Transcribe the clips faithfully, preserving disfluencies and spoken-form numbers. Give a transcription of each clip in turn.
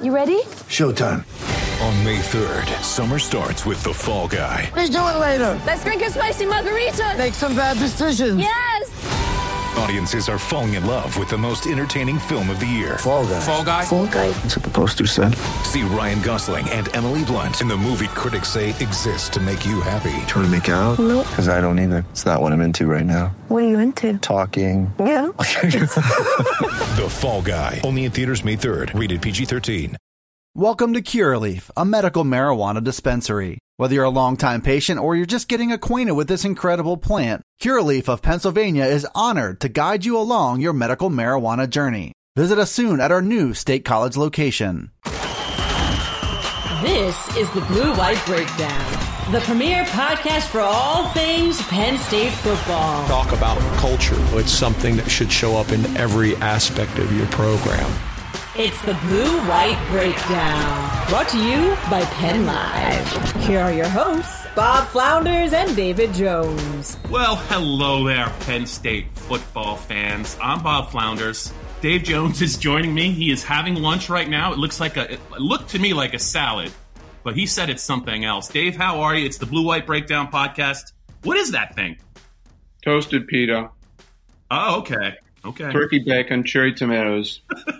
You ready? Showtime. On May third, summer starts with The Fall Guy. Let's do it later. Let's drink a spicy margarita. Make some bad decisions. Yes. Audiences are falling in love with the most entertaining film of the year. Fall Guy. Fall Guy. Fall Guy. That's what the poster said. See Ryan Gosling and Emily Blunt in the movie critics say exists to make you happy. Trying to make it out? Nope. Because I don't either. It's not what I'm into right now. What are you into? Talking. Yeah. The Fall Guy. Only in theaters May third. Rated P G thirteen. Welcome to Curaleaf, a medical marijuana dispensary. Whether you're a longtime patient or you're just getting acquainted with this incredible plant, Curaleaf of Pennsylvania is honored to guide you along your medical marijuana journey. Visit us soon at our new State College location. This is the Blue White Breakdown, the premier podcast for all things Penn State football. Talk about culture. It's something that should show up in every aspect of your program. It's the Blue White Breakdown, brought to you by Penn Live. Here are your hosts, Bob Flounders and David Jones. Well, hello there, Penn State football fans. I'm Bob Flounders. Dave Jones is joining me. He is having lunch right now. It looks like a, it looked to me like a salad, but he said it's something else. Dave, how are you? It's the Blue White Breakdown podcast. What is that thing? Toasted pita. Oh, okay. Okay. Turkey bacon, cherry tomatoes.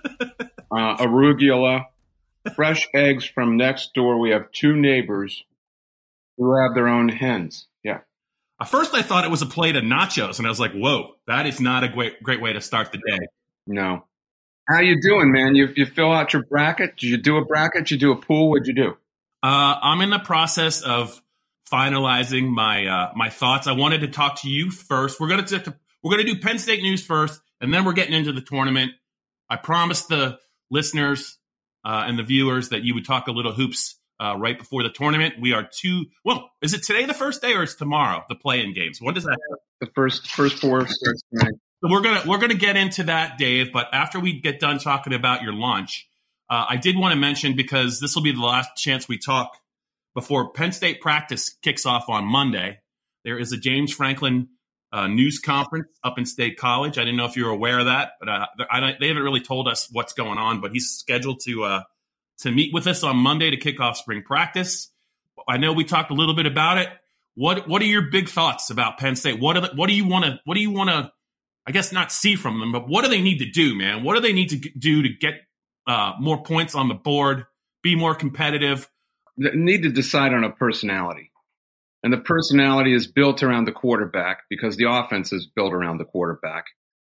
Uh, arugula, fresh eggs from next door. We have two neighbors who have their own hens. Yeah. At first, I thought it was a plate of nachos, and I was like, "Whoa, that is not a great great way to start the day." No. How you doing, man? You you fill out your bracket? Did you do a bracket? Did you do a pool? What'd you do? Uh, I'm in the process of finalizing my uh, my thoughts. I wanted to talk to you first. We're gonna t- we're gonna do Penn State news first, and then we're getting into the tournament. I promised the listeners uh, and the viewers that you would talk a little hoops uh, right before the tournament. We are two. Well, is it today the first day or is tomorrow the play-in games? What does that? The first first four starts tonight. So we're gonna we're gonna get into that, Dave. But after we get done talking about your lunch, uh, I did want to mention, because this will be the last chance we talk before Penn State practice kicks off on Monday. There is a James Franklin Uh, news conference up in State College. I didn't know if you were aware of that, but uh, I don't, they haven't really told us what's going on. But he's scheduled to uh, to meet with us on Monday to kick off spring practice. I know we talked a little bit about it. What What are your big thoughts about Penn State? What are the, What do you want to What do you want to? I guess not see from them, but what do they need to do, man? What do they need to do to get uh, more points on the board, be more competitive? They need to decide on a personality. And the personality is built around the quarterback, because the offense is built around the quarterback.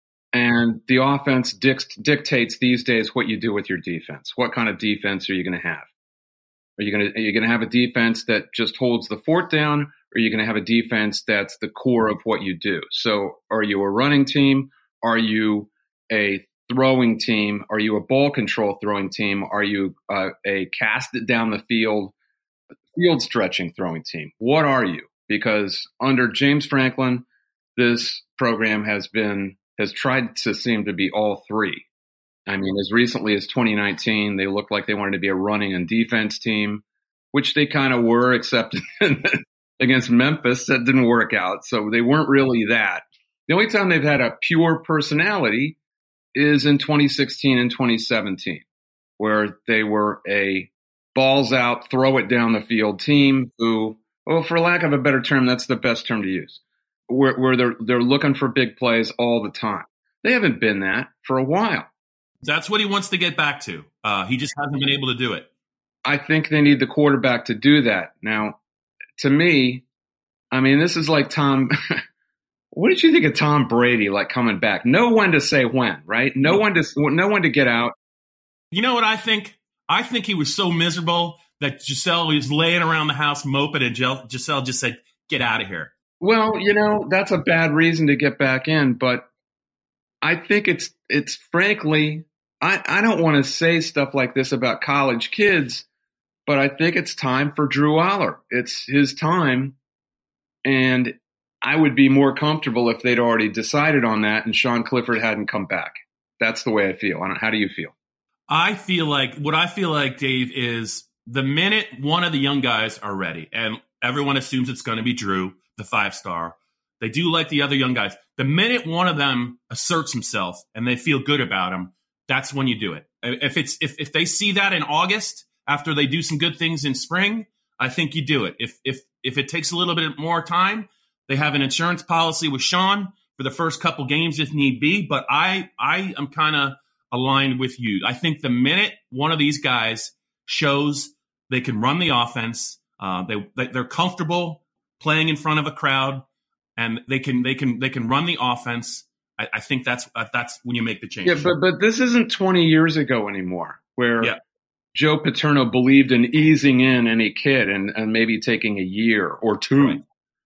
And the offense dict- dictates these days what you do with your defense. What kind of defense are you going to have? Are you going to, are you going to have a defense that just holds the fort down? Or are you going to have a defense that's the core of what you do? So are you a running team? Are you a throwing team? Are you a ball control throwing team? Are you uh, a cast it down the field field stretching throwing team? What are you? Because under James Franklin, this program has been has tried to seem to be all three. I mean, as recently as twenty nineteen, they looked like they wanted to be a running and defense team, which they kind of were, except against Memphis. That didn't work out. So they weren't really that. The only time they've had a pure personality is in twenty sixteen and twenty seventeen, where they were a balls out, throw it down the field team who, well, for lack of a better term, that's the best term to use, where, where they're they're looking for big plays all the time. They haven't been that for a while. That's what he wants to get back to. Uh, he just hasn't been able to do it. I think they need the quarterback to do that. Now, to me, I mean, this is like Tom. What did you think of Tom Brady, like coming back? Know when to say when, right? Know when to know when to get out. You know what I think? I think he was so miserable that Giselle was laying around the house moping, and Giselle just said, "Get out of here." Well, you know, that's a bad reason to get back in, but I think it's it's frankly, I, I don't want to say stuff like this about college kids, but I think it's time for Drew Aller. It's his time, and I would be more comfortable if they'd already decided on that and Sean Clifford hadn't come back. That's the way I feel. I don't, how do you feel? I feel like what I feel like, Dave, is the minute one of the young guys are ready, and everyone assumes it's going to be Drew, the five star. They do like the other young guys. The minute one of them asserts himself and they feel good about him, that's when you do it. If it's if if they see that in August after they do some good things in spring, I think you do it. If if if it takes a little bit more time, they have an insurance policy with Sean for the first couple games if need be. But I I am kind of aligned with you. I think the minute one of these guys shows they can run the offense, uh, they, they they're comfortable playing in front of a crowd, and they can they can they can run the offense. I, I think that's uh, that's when you make the change. Yeah, but but this isn't twenty years ago anymore, where yeah. Joe Paterno believed in easing in any kid and, and maybe taking a year or two. Right.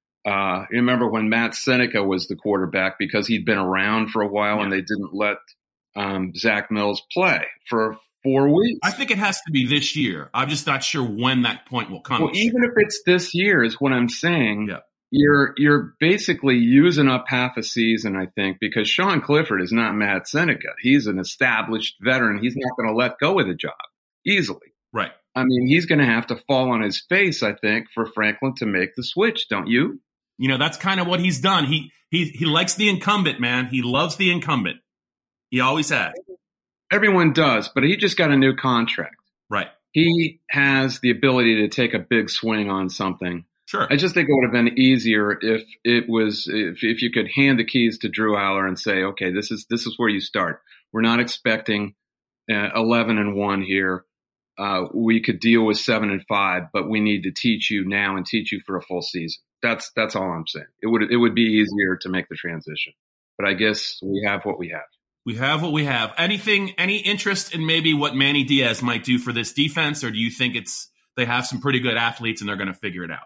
Uh, you remember when Matt Seneca was the quarterback because he'd been around for a while yeah. and they didn't let um, Zach Mills play for four weeks. I think it has to be this year. I'm just not sure when that point will come. Well, even if it's this year is what I'm saying. Yeah. You're you're basically using up half a season, I think, because Sean Clifford is not Matt Seneca. He's an established veteran. He's not going to let go of the job easily. Right. I mean, he's going to have to fall on his face, I think, for Franklin to make the switch, don't you? You know, that's kind of what he's done. He he he likes the incumbent, man. He loves the incumbent. He always has. Everyone does, but he just got a new contract. Right. He has the ability to take a big swing on something. Sure. I just think it would have been easier if it was if if you could hand the keys to Drew Aller and say, okay, this is this is where you start. We're not expecting uh, eleven and one here. Uh, we could deal with seven and five, but we need to teach you now and teach you for a full season. That's that's all I'm saying. It would it would be easier to make the transition, but I guess we have what we have. We have what we have. Anything, any interest in maybe what Manny Diaz might do for this defense, or do you think it's they have some pretty good athletes and they're going to figure it out?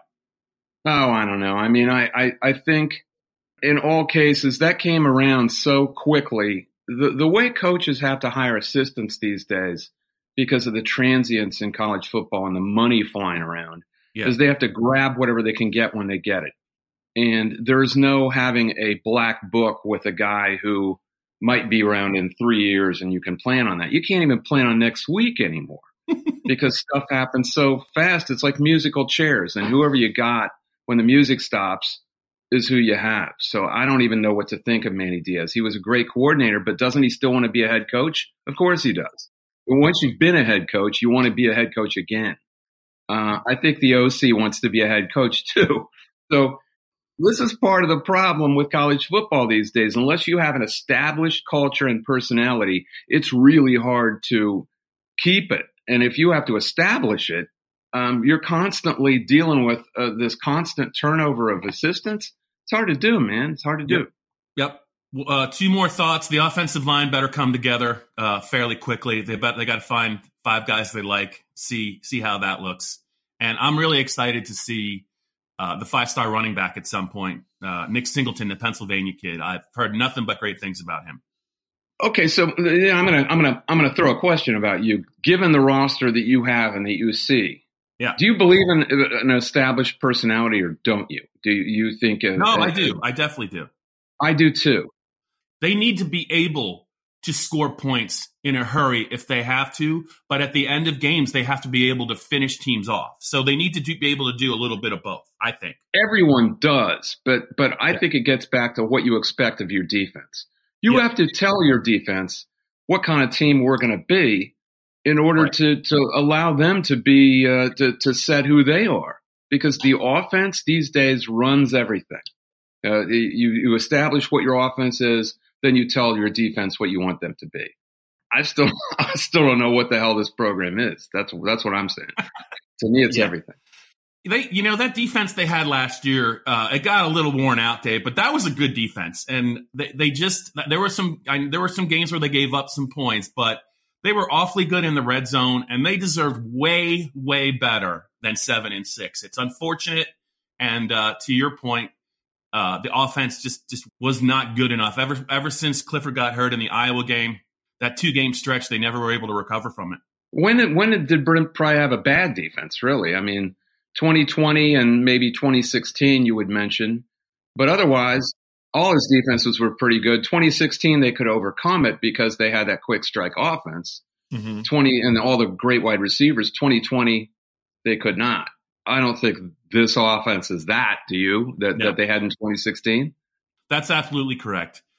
Oh, I don't know. I mean, I, I, I think in all cases that came around so quickly. The the way coaches have to hire assistants these days because of the transients in college football and the money flying around yeah. is they have to grab whatever they can get when they get it. And there's no having a black book with a guy who might be around in three years and you can plan on that. You can't even plan on next week anymore because stuff happens so fast. It's like musical chairs, and whoever you got when the music stops is who you have. So I don't even know what to think of Manny Diaz. He was a great coordinator, but doesn't he still want to be a head coach? Of course he does. But once you've been a head coach, you want to be a head coach again. Uh, I think the O C wants to be a head coach too. So this is part of the problem with college football these days. Unless you have an established culture and personality, it's really hard to keep it. And if you have to establish it, Um, you're constantly dealing with uh, this constant turnover of assistants. It's hard to do, man. It's hard to do. Yep. yep. Uh, two more thoughts. The offensive line better come together uh, fairly quickly. They bet they got to find five guys they like. See see how that looks. And I'm really excited to see uh, the five-star running back at some point, uh, Nick Singleton, the Pennsylvania kid. I've heard nothing but great things about him. Okay, so yeah, I'm gonna I'm gonna I'm gonna throw a question about you. Given the roster that you have and that you see. Yeah. Do you believe in an established personality or don't you? Do you think? A, no, a, I do. I definitely do. I do too. They need to be able to score points in a hurry if they have to, but at the end of games, they have to be able to finish teams off. So they need to do, be able to do a little bit of both, I think. Everyone does, but but I yeah. think it gets back to what you expect of your defense. You yeah. have to tell your defense what kind of team we're going to be in order right. to, to allow them to be uh, to, to set who they are, because the offense these days runs everything. Uh, you, you establish what your offense is, then you tell your defense what you want them to be. I still I still don't know what the hell this program is. That's that's what I'm saying. To me, it's yeah. everything. They, you know, that defense they had last year, uh, it got a little worn out, Dave, but that was a good defense, and they, they just there were some I, there were some games where they gave up some points, but they were awfully good in the red zone, and they deserved way, way better than seven and six. It's unfortunate, and uh, to your point, uh, the offense just, just was not good enough. Ever ever since Clifford got hurt in the Iowa game, that two-game stretch, they never were able to recover from it. When did, when did Brent Pry have a bad defense, really? I mean, twenty twenty and maybe twenty sixteen you would mention, but otherwise – all his defenses were pretty good. twenty sixteen, they could overcome it because they had that quick strike offense. Mm-hmm. twenty and all the great wide receivers. twenty twenty, they could not. I don't think this offense is that. Do you? That, no. that they had in twenty sixteen? That's absolutely correct.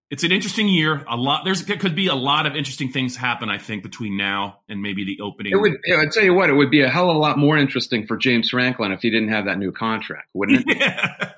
It's an interesting year. A lot there's there could be a lot of interesting things happen, I think, between now and maybe the opening. It would. I'd tell you what, it would be a hell of a lot more interesting for James Franklin if he didn't have that new contract, wouldn't it? Yeah.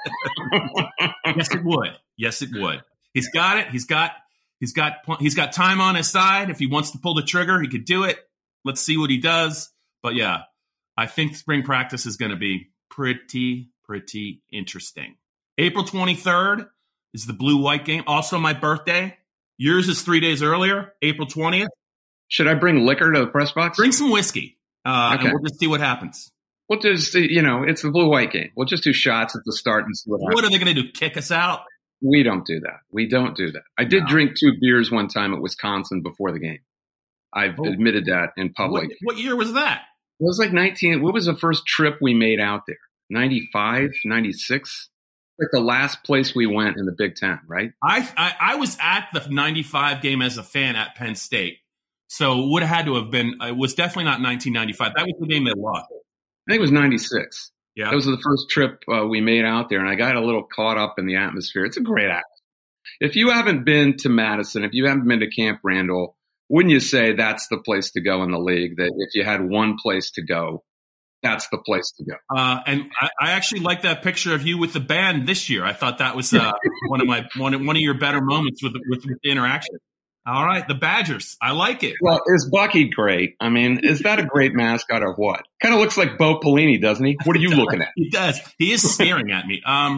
Yes, it would. Yes, it would. He's got it. He's got. He's got. He's got time on his side. If he wants to pull the trigger, he could do it. Let's see what he does. But yeah, I think spring practice is going to be pretty, pretty interesting. April twenty-third. Is the blue-white game. Also my birthday. Yours is three days earlier, April twentieth. Should I bring liquor to the press box? Bring some whiskey. Uh, okay. And we'll just see what happens. We'll just, you know, it's the blue-white game. We'll just do shots at the start and see what happens. What are they going to do, kick us out? We don't do that. We don't do that. I did no. drink two beers one time at Wisconsin before the game. I've oh. admitted that in public. What, what year was that? It was like nineteen. What was the first trip we made out there? ninety-five, ninety-six Like the last place we went in the Big Ten, right? I, I I was at the ninety-five game as a fan at Penn State, so it would have had to have been. It was definitely not nineteen ninety-five. That was the game they lost. I think it was ninety-six. Yeah, that was the first trip uh, we made out there, and I got a little caught up in the atmosphere. It's a great atmosphere. If you haven't been to Madison, if you haven't been to Camp Randall, wouldn't you say that's the place to go in the league? That if you had one place to go, that's the place to go. Uh, and I, I actually like that picture of you with the band this year. I thought that was uh, one of my one of, one of your better moments with, with with the interaction. All right, the Badgers. I like it. Well, is Bucky great? I mean, is that a great mascot or what? Kind of looks like Bo Pelini, doesn't he? What are you looking at? He does. He is staring at me. Um,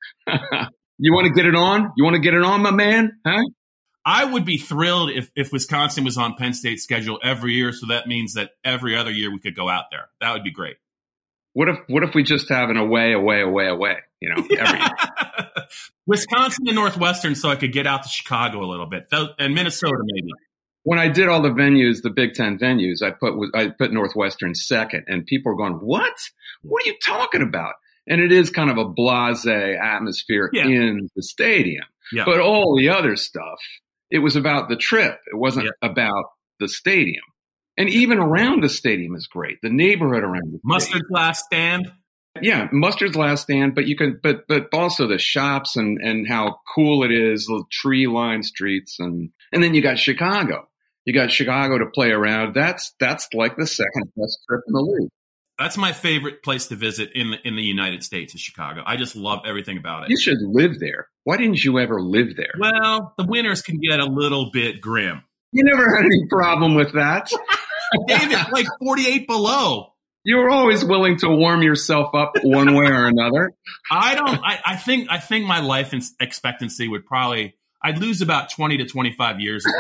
you want to get it on? You want to get it on, my man? Huh? I would be thrilled if, if Wisconsin was on Penn State's schedule every year. So that means that every other year we could go out there. That would be great. What if what if we just have an away, away, away, away? You know, every year. Wisconsin and Northwestern, so I could get out to Chicago a little bit, and Minnesota maybe. When I did all the venues, the Big Ten venues, I put I put Northwestern second, and people are going, "What? What are you talking about?" And it is kind of a blasé atmosphere yeah. in the stadium, yeah. but all the other stuff. It was about the trip. It wasn't yeah. about the stadium. And even around the stadium is great. The neighborhood around the Mustard's stadium. Last Stand. Yeah, Mustard's Last Stand, but you can but but also the shops and, and how cool it is, the tree lined streets, and and then you got Chicago. You got Chicago to play around. That's that's like the second best trip in the league. That's my favorite place to visit in the in the United States is Chicago. I just love everything about it. You should live there. Why didn't you ever live there? Well, the winters can get a little bit grim. You never had any problem with that. David, like forty-eight below. You were always willing to warm yourself up one way or another. I don't. I, I think. I think my life expectancy would probably. I'd lose about twenty to twenty-five years if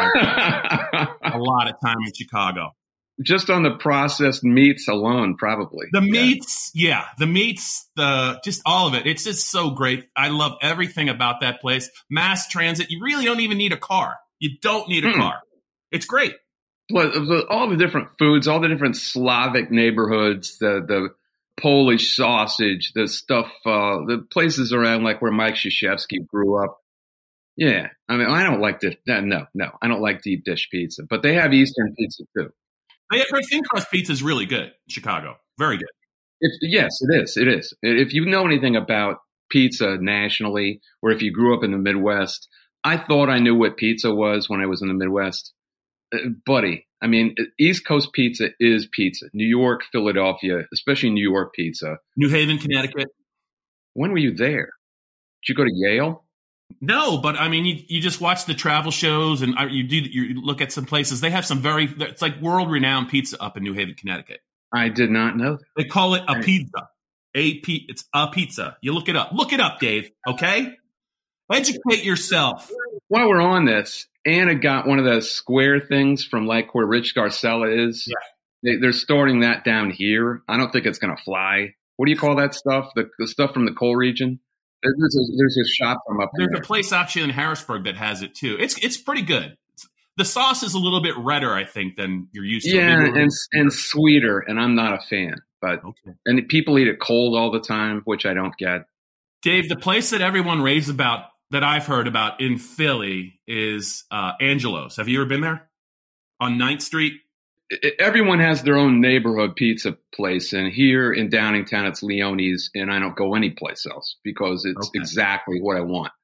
I a lot of time in Chicago. Just on the processed meats alone, probably. The meats, yeah. yeah, the meats, the just all of it. It's just so great. I love everything about that place. Mass transit. You really don't even need a car. You don't need a mm. car. It's great. All the different foods, all the different Slavic neighborhoods, the the Polish sausage, the stuff, uh, the places around like where Mike Krzyzewski grew up. Yeah, I mean, I don't like this. No, no, I don't like deep dish pizza, but they have Eastern pizza too. Their thin crust pizza is really good in Chicago. Very good. If, yes, it is. It is. If you know anything about pizza nationally, or if you grew up in the Midwest, I thought I knew what pizza was when I was in the Midwest. Uh, buddy, I mean, East Coast pizza is pizza. New York, Philadelphia, especially New York pizza. New Haven, Connecticut. When were you there? Did you go to Yale? No, but I mean, you, you just watch the travel shows and you do you look at some places. They have some very, it's like world renowned pizza up in New Haven, Connecticut. I did not know that. They call it a pizza. A P, it's a pizza. You look it up. Look it up, Dave. Okay, educate yourself. While we're on this, Anna got one of those square things from like where Rich Garcella is. Yeah. They, they're starting that down here. I don't think it's going to fly. What do you call that stuff? The, the stuff from the coal region? There's a, there's a shop from up There's there. a place actually in Harrisburg that has it too. It's it's pretty good. It's, the sauce is a little bit redder, I think, than you're used to. Yeah, and and sweeter, and I'm not a fan. But okay. And people eat it cold all the time, which I don't get. Dave, the place that everyone raves about, that I've heard about in Philly, is uh, Angelo's. Have you ever been there? On ninth Street? Everyone has their own neighborhood pizza place, and here in Downingtown, it's Leone's, and I don't go anyplace else because it's okay. exactly what I want.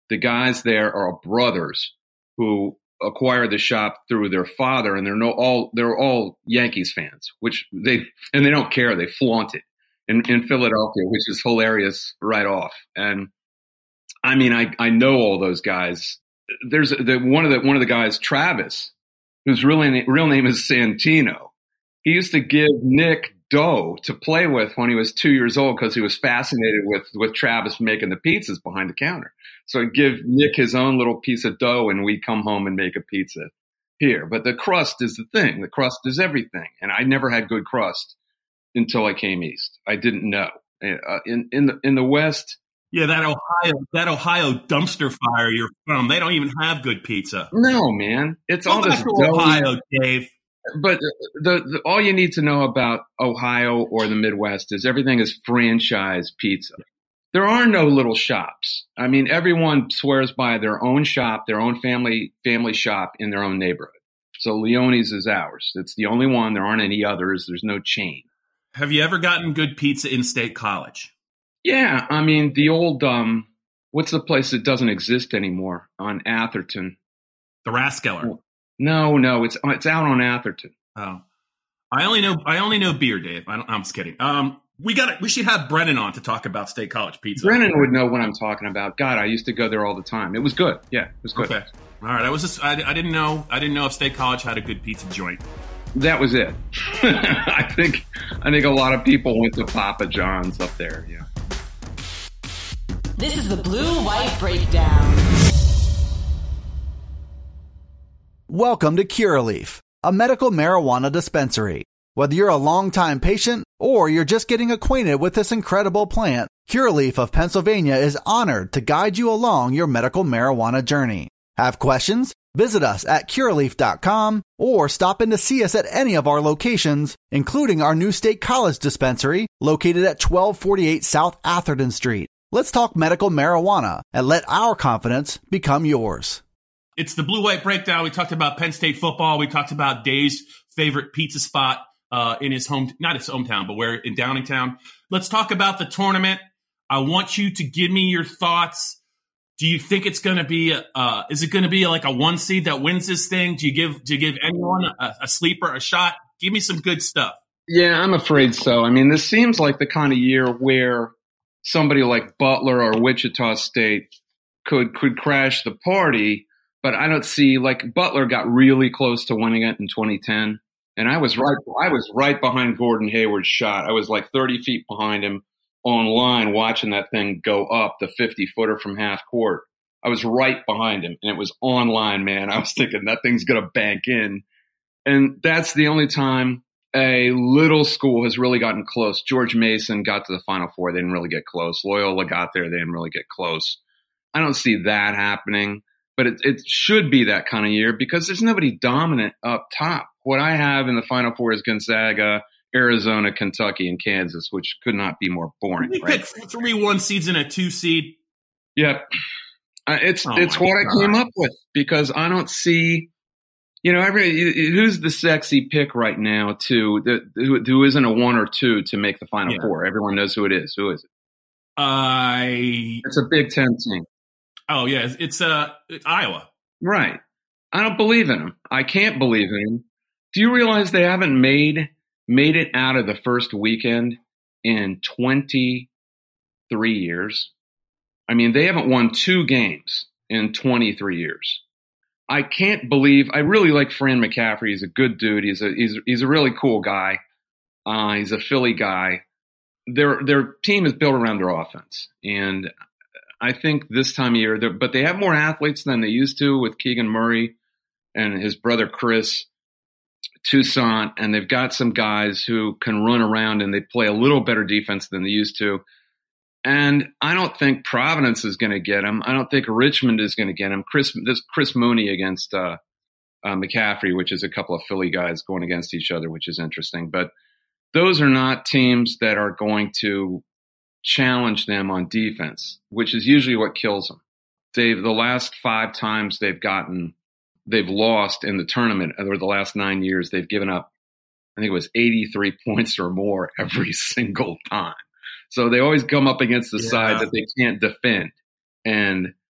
The guys there are brothers who acquired the shop through their father, and they're no all they're all Yankees fans, which they and they don't care. They flaunt it in, in Philadelphia, which is hilarious right off. And I mean, I I know all those guys. There's the one of the one of the guys, Travis, whose real name, real name is Santino. He used to give Nick dough to play with when he was two years old because he was fascinated with with Travis making the pizzas behind the counter. So I'd give Nick his own little piece of dough, and we'd come home and make a pizza here. But the crust is the thing. The crust is everything. And I never had good crust until I came east. I didn't know. Uh, in in the in the West. Yeah, that Ohio that Ohio dumpster fire you're from, they don't even have good pizza. No, man. It's Go all this back to doughy- Ohio, Dave. But the, the all you need to know about Ohio or the Midwest is everything is franchise pizza. There are no little shops. I mean, everyone swears by their own shop, their own family family shop in their own neighborhood. So Leone's is ours. It's the only one. There aren't any others. There's no chain. Have you ever gotten good pizza in State College? Yeah, I mean, the old, um, what's the place that doesn't exist anymore on Atherton? The Rathskeller. No, no, it's it's out on Atherton. Oh, I only know I only know beer, Dave. I don't, I'm just kidding. Um, we got we should have Brennan on to talk about State College pizza. Brennan would know what I'm talking about. God, I used to go there all the time. It was good. Yeah, it was good. Okay, all right. I was just I, I didn't know I didn't know if State College had a good pizza joint. That was it. I think I think a lot of people went to Papa John's up there. Yeah. This is the Blue White Breakdown. Welcome to Curaleaf, a medical marijuana dispensary. Whether you're a longtime patient or you're just getting acquainted with this incredible plant, Curaleaf of Pennsylvania is honored to guide you along your medical marijuana journey. Have questions? Visit us at curaleaf dot com or stop in to see us at any of our locations, including our new State College dispensary located at twelve forty-eight South Atherton Street. Let's talk medical marijuana and let our confidence become yours. It's the Blue White Breakdown. We talked about Penn State football. We talked about Dave's favorite pizza spot uh, in his home, not his hometown, but where in Downingtown. Let's talk about the tournament. I want you to give me your thoughts. Do you think it's going to be? A, uh, is it going to be like a one seed that wins this thing? Do you give? Do you give anyone a, a sleeper a shot? Give me some good stuff. Yeah, I'm afraid so. I mean, this seems like the kind of year where somebody like Butler or Wichita State could could crash the party. But I don't see, like, Butler got really close to winning it in twenty ten, and I was right. I was right behind Gordon Hayward's shot. I was like thirty feet behind him online, watching that thing go up the fifty footer from half court. I was right behind him, and it was online, man. I was thinking that thing's gonna bank in, and that's the only time a little school has really gotten close. George Mason got to the Final Four; they didn't really get close. Loyola got there; they didn't really get close. I don't see that happening. But it, it should be that kind of year because there's nobody dominant up top. What I have in the Final Four is Gonzaga, Arizona, Kentucky, and Kansas, which could not be more boring. We right? picked three one seeds and a two seed. Yep. Uh, it's Oh it's my what God. I came up with because I don't see, you know, every who's the sexy pick right now to the who, who isn't a one or two to make the Final Yeah. Four. Everyone knows who it is. Who is it? I It's a Big Ten team. oh yeah, it's, it's uh it's Iowa. Right. I don't believe in him. I can't believe in him. Do you realize they haven't made made it out of the first weekend in twenty-three years? I mean, they haven't won two games in twenty-three years. I can't believe. I really like Fran McCaffrey. He's a good dude. He's a he's he's a really cool guy. Uh, he's a Philly guy. Their their team is built around their offense, and I think this time of year, but they have more athletes than they used to with Keegan Murray and his brother Chris Toussaint, and they've got some guys who can run around and they play a little better defense than they used to. And I don't think Providence is going to get him. I don't think Richmond is going to get him. Chris, this Chris Mooney against uh, uh, McCaffrey, which is a couple of Philly guys going against each other, which is interesting. But those are not teams that are going to challenge them on defense, which is usually what kills them. They've the last five times they've gotten, they've lost in the tournament over the last nine years, they've given up, I think it was eighty-three points or more every single time. So they always come up against the Yeah. side that they can't defend. And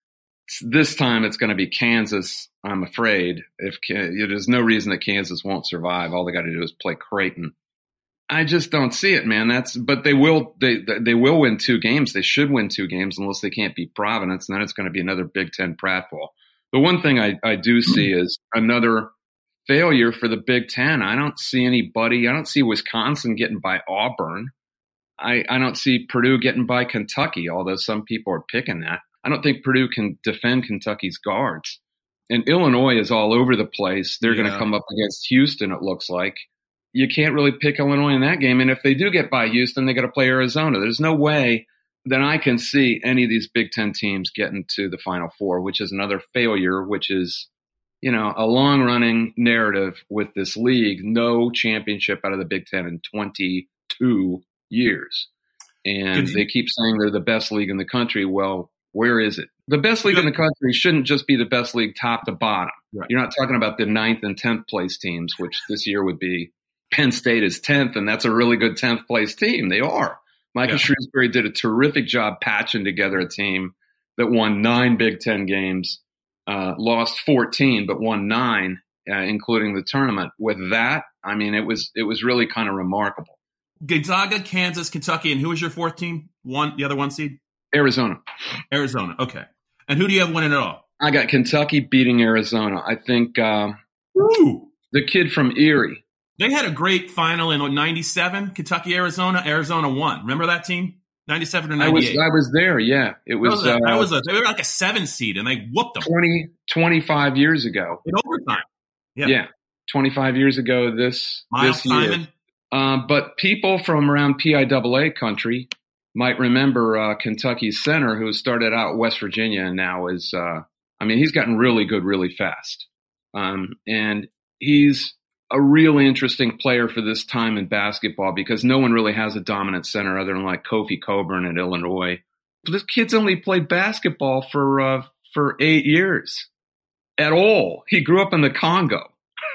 this time it's going to be Kansas, I'm afraid. If there's no reason that Kansas won't survive. All they got to do is play Creighton. I just don't see it, man. That's but they will they they will win two games. They should win two games unless they can't beat Providence, and then it's going to be another Big Ten pratfall. The one thing I, I do see is another failure for the Big Ten. I don't see anybody. I don't see Wisconsin getting by Auburn. I, I don't see Purdue getting by Kentucky, although some people are picking that. I don't think Purdue can defend Kentucky's guards. And Illinois is all over the place. They're yeah. going to come up against Houston, it looks like. You can't really pick Illinois in that game. And if they do get by Houston, they got to play Arizona. There's no way that I can see any of these Big Ten teams getting to the Final Four, which is another failure, which is, you know, a long-running narrative with this league. No championship out of the Big Ten in twenty-two years. And they keep saying they're the best league in the country. Well, where is it? The best league in the country shouldn't just be the best league top to bottom. Right. You're not talking about the ninth and tenth place teams, which this year would be Penn State is tenth, and that's a really good tenth place team. They are. Michael yeah. Shrewsbury did a terrific job patching together a team that won nine Big Ten games, uh, lost fourteen, but won nine, uh, including the tournament. With that, I mean, it was it was really kind of remarkable. Gonzaga, Kansas, Kentucky, and who was your fourth team? One, the other one seed? Arizona. Arizona, okay. And who do you have winning it all? I got Kentucky beating Arizona. I think uh, the kid from Erie. They had a great final in ninety-seven, Kentucky, Arizona. Arizona won. Remember that team? ninety-seven or ninety-eight. I was, I was there, yeah. It was, that was, a, uh, that was a, they were like a seven seed, and they whooped them. twenty, twenty-five years ago. In overtime. Yeah. Yeah, twenty-five years ago this, Miles this year. Simon. Uh, but people from around P I A A country might remember uh, Kentucky's center, who started out at West Virginia and now is, uh, I mean, he's gotten really good really fast. Um, and he's a really interesting player for this time in basketball because no one really has a dominant center other than like Kofi Coburn at Illinois. But this kid's only played basketball for uh, for eight years at all. He grew up in the Congo.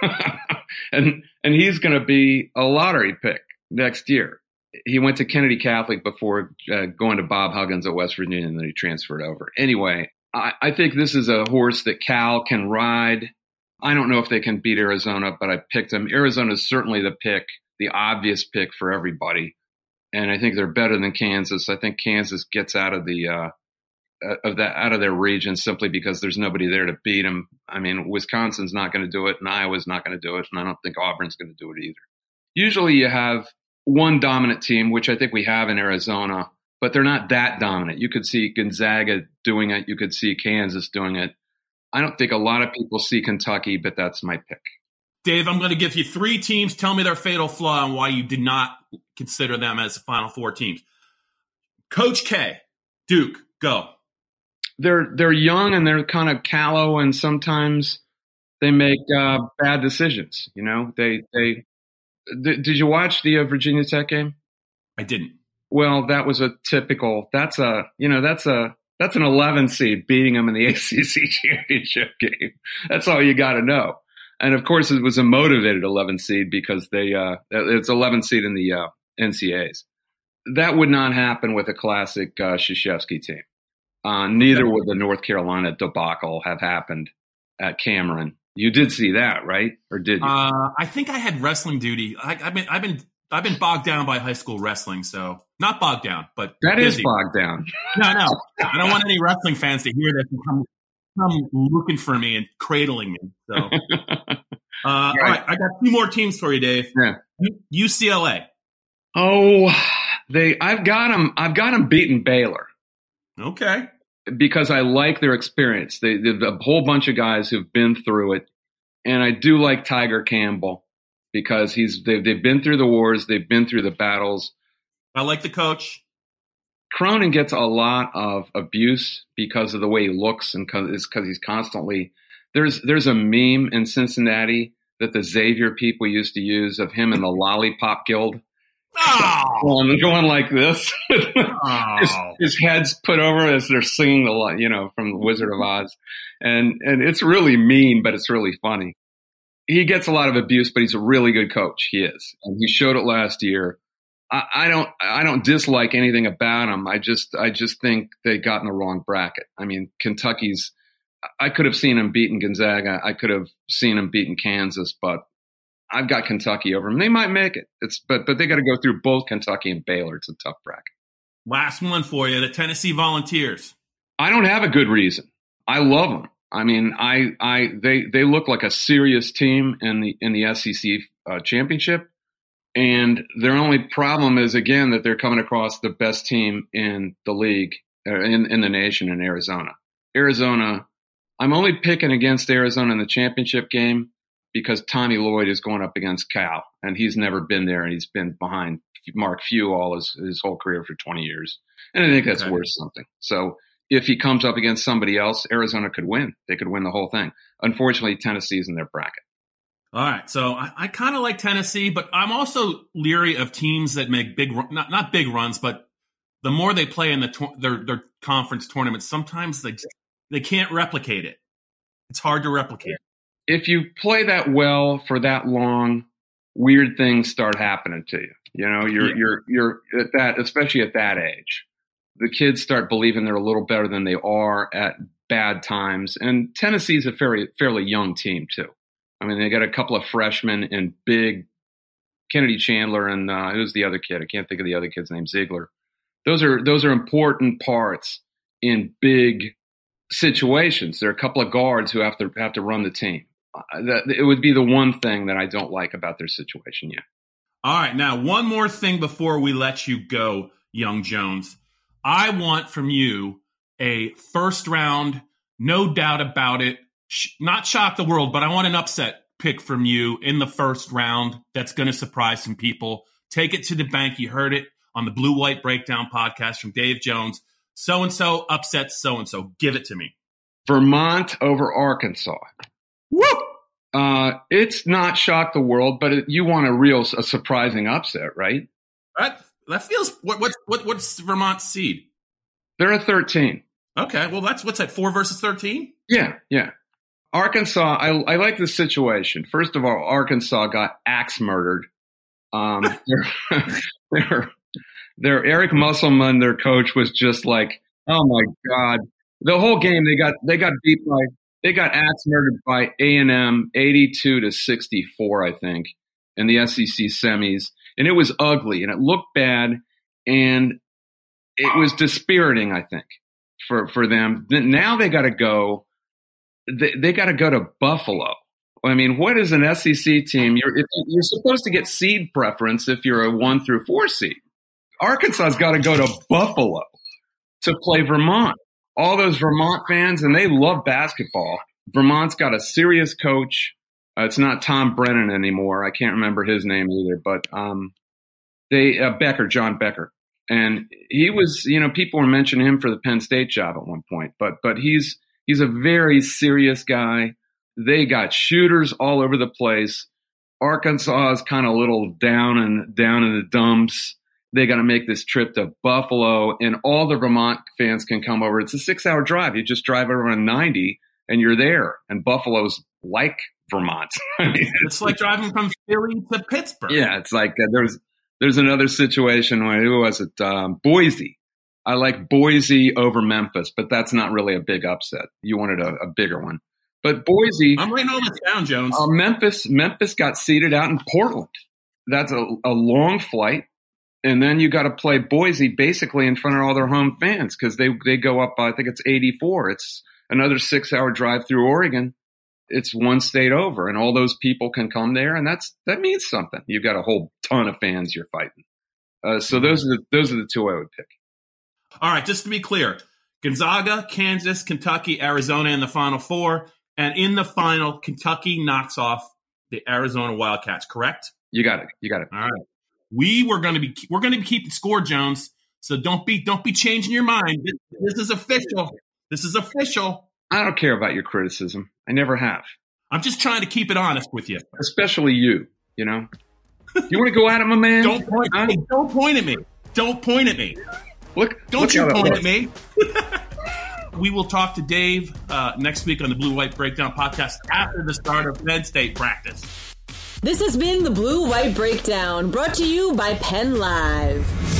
and and he's going to be a lottery pick next year. He went to Kennedy Catholic before uh, going to Bob Huggins at West Virginia, and then he transferred over. Anyway, I, I think this is a horse that Cal can ride. I don't know if they can beat Arizona, but I picked them. Arizona is certainly the pick, the obvious pick for everybody. And I think they're better than Kansas. I think Kansas gets out of the uh, of that out of their region simply because there's nobody there to beat them. I mean, Wisconsin's not going to do it, and Iowa's not going to do it, and I don't think Auburn's going to do it either. Usually you have one dominant team, which I think we have in Arizona, but they're not that dominant. You could see Gonzaga doing it. You could see Kansas doing it. I don't think a lot of people see Kentucky, but that's my pick. Dave, I'm going to give you three teams. Tell me their fatal flaw and why you did not consider them as the Final Four teams. Coach K, Duke, go. They're they're young and they're kind of callow, and sometimes they make uh, bad decisions. You know, they they. Th- did you watch the uh, Virginia Tech game? I didn't. Well, that was a typical. That's a you know that's a. That's an eleven seed beating them in the A C C championship game. That's all you got to know. And of course, it was a motivated eleven seed because they uh, it's eleven seed in the uh, N C A As. That would not happen with a classic uh, Krzyzewski team. Uh, neither would the North Carolina debacle have happened at Cameron. You did see that, right? Or did you? Uh, I think I had wrestling duty. I, I've been, I've been, I've been bogged down by high school wrestling, so not bogged down, but that busy. is bogged down. No, no, I don't want any wrestling fans to hear this and come, come looking for me and cradling me. So, uh, right. All right, I got two more teams for you, Dave. Yeah. U C L A. Oh, they. I've got them. I've got them beating Baylor. Okay. Because I like their experience. They, they a whole bunch of guys who've been through it, and I do like Tiger Campbell because he's they've, they've been through the wars, they've been through the battles. I like the coach. Cronin gets a lot of abuse because of the way he looks, and because he's constantly there's there's a meme in Cincinnati that the Xavier people used to use of him in the Lollipop Guild. Oh. Going, going like this. Oh. his, his head's put over as they're singing the, you know, from the Wizard of Oz. And, and it's really mean, but it's really funny. He gets a lot of abuse, but he's a really good coach. He is. And he showed it last year. I, I don't, I don't dislike anything about him. I just, I just think they got in the wrong bracket. I mean, Kentucky's I could have seen them beating Gonzaga. I could have seen them beating Kansas, but I've got Kentucky over them. They might make it. It's but but they got to go through both Kentucky and Baylor. It's a tough bracket. Last one for you, the Tennessee Volunteers. I don't have a good reason. I love them. I mean, I I they they look like a serious team in the in the S E C uh, championship, and their only problem is again that they're coming across the best team in the league uh, in in the nation in Arizona. Arizona. I'm only picking against Arizona in the championship game because Tommy Lloyd is going up against Cal, and he's never been there, and he's been behind Mark Few all his, his whole career for twenty years. And I think that's okay. Worth something. So if he comes up against somebody else, Arizona could win. They could win the whole thing. Unfortunately, Tennessee's in their bracket. All right. So I, I kind of like Tennessee, but I'm also leery of teams that make big, not, not big runs, but the more they play in the their, their conference tournaments, sometimes they they can't replicate it. It's hard to replicate. If you play that well for that long, weird things start happening to you. You know, you're yeah. you're you're at that, especially at that age. The kids start believing they're a little better than they are at bad times. And Tennessee's a fairly fairly young team too. I mean, they got a couple of freshmen and big Kennedy Chandler and uh, who's the other kid? I can't think of the other kid's name. Ziegler. Those are those are important parts in big situations. There are a couple of guards who have to have to run the team. Uh, that it would be the one thing that I don't like about their situation yet. All right, now one more thing before we let you go, young Jones. I want from you a first round, no doubt about it, sh- not shock the world, but I want an upset pick from you in the first round that's going to surprise some people. Take it to the bank. You heard it on the Blue White Breakdown podcast from Dave Jones. So-and-so upsets so-and-so. Give it to me. Vermont over Arkansas. Woo! Uh, it's not shock the world, but it, you want a real a surprising upset, right? That that feels what what what what's Vermont's seed? They're a thirteen. Okay, well that's what's that four versus thirteen? Yeah, yeah. Arkansas, I I like the situation. First of all, Arkansas got axe murdered. Um, they're, they're their Eric Musselman, their coach, was just like, oh my God. The whole game they got they got beat by they got axe murdered by A and M eighty-two to sixty-four, I think, in the S E C semis. And it was ugly and it looked bad and it was dispiriting, I think, for, for them. Now they gotta go they, they gotta go to Buffalo. I mean, what is an S E C team? You're if, you're supposed to get seed preference if you're a one through four seed. Arkansas's got to go to Buffalo to play Vermont. All those Vermont fans, and they love basketball. Vermont's got a serious coach. Uh, it's not Tom Brennan anymore. I can't remember his name either, but um, they uh, Becker, John Becker, and he was. You know, people were mentioning him for the Penn State job at one point, but but he's he's a very serious guy. They got shooters all over the place. Arkansas is kind of a little down and down in the dumps. They got to make this trip to Buffalo, and all the Vermont fans can come over. It's a six-hour drive. You just drive over on ninety, and you're there. And Buffalo's like Vermont. I mean, it's, it's like driving from Philly to Pittsburgh. Yeah, it's like uh, there's there's another situation where, who was it? Um, Boise. I like Boise over Memphis, but that's not really a big upset. You wanted a, a bigger one. But Boise. I'm writing all this down, Jones. Uh, Memphis, Memphis got seeded out in Portland. That's a, a long flight. And then you got to play Boise basically in front of all their home fans because they, they go up, I think it's eighty-four. It's another six-hour drive through Oregon. It's one state over, and all those people can come there, and that's that means something. You've got a whole ton of fans you're fighting. Uh, so those are the those are the two I would pick. All right, just to be clear, Gonzaga, Kansas, Kentucky, Arizona in the Final Four, and in the final, Kentucky knocks off the Arizona Wildcats. Correct? You got it. You got it. All right. We were going to be we're going to be keeping score, Jones. So don't be don't be changing your mind. This, this is official. This is official. I don't care about your criticism. I never have. I'm just trying to keep it honest with you. Especially you. You know. You want to go at it, my man? Don't point. Huh? Hey, don't point at me. Don't point at me. Look. Don't look you point at me. We will talk to Dave uh, next week on the Blue White Breakdown podcast after the start of Penn State practice. This has been the Blue White Breakdown, brought to you by Penn Live.